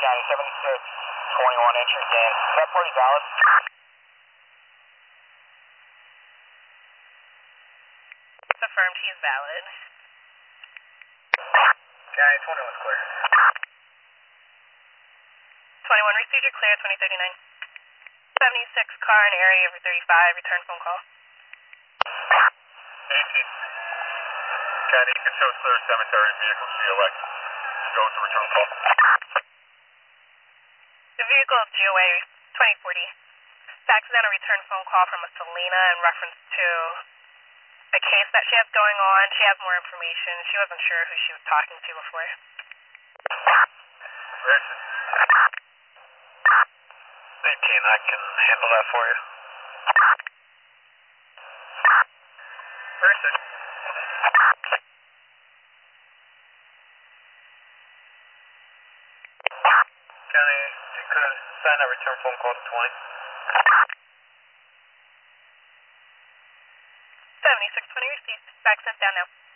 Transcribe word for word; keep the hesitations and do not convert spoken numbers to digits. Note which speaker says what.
Speaker 1: County, seventy-six twenty-one entrance in. Is that party valid?
Speaker 2: It's affirmed, he is valid.
Speaker 1: County, twenty-one's clear.
Speaker 2: twenty-one, received your clear, twenty thirty-nine. seventy-six, car in area over thirty-five, return phone call.
Speaker 1: eighteen. County, you can show clear cemetery vehicle C O X. Go to return call.
Speaker 2: The vehicle is G O A twenty forty. The accidental return phone call from a Selena in reference to a case that she has going on. She has more information. She wasn't sure who she was talking to before.
Speaker 1: Where is it? eighteen, I can handle that for you. Where is it? County, you could sign that return phone call to twenty.
Speaker 2: seventy-six twenty received. Back sent down now.